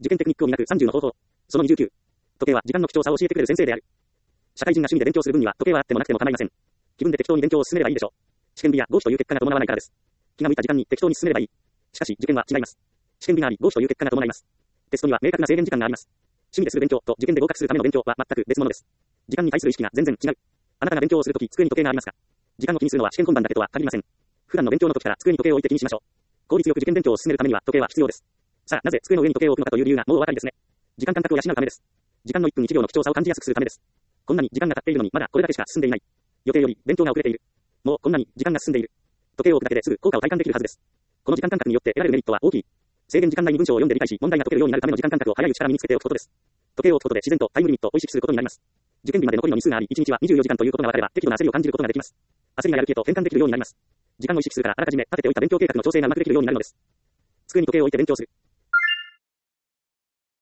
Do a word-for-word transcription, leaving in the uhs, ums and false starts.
受験テクニックを磨くさんじゅうの方法。そのにじゅうきゅう。時計は時間の貴重さを教えてくれる先生である。社会人が趣味で勉強する分には時計はあってもなくても構いません。気分で適当に勉強を進めればいいでしょう。試験日や合否という結果が伴わないからです。気が向いた時間に適当に進めればいい。しかし受験は違います。試験日があり合否という結果が伴います。テストには明確な制限時間があります。趣味でする勉強と受験で合格するための勉強は全く別物です。時間に対する意識が全然違う。あなたが勉強をするとき机に時計がありますか？時間を気にするのは試験本番だけとは限りません。普段の勉強の時から机に時計を置いて気にしましょう。効率よく受験勉強を進めるためには時計は必要です。さあ、なぜ机の上に時計を置くのかという理由がもうお分かりですね。時間感覚を養うためです。時間のいっぷんいちびょうの貴重さを感じやすくするためです。こんなに時間が経っているのにまだこれだけしか進んでいない。予定より勉強が遅れている。もうこんなに時間が進んでいる。時計を置くだけですぐ効果を体感できるはずです。この時間感覚によって得られるメリットは大きい。制限時間内に文章を読んで理解し、問題が解けるようになるための時間感覚を早いうちから身につけておくことです。時計を置くことで自然とタイムリミットを意識することになります。受験日まで残りの日数があり、いちにちはにじゅうよじかんということが分かれば、適度な焦りを感じることができます。焦りがやる気へと転換できるようになります。時間を意識するからあらかじめ立てておいた勉強計画の調整がうまくできるようになるのです。机に時計を置いて勉強する。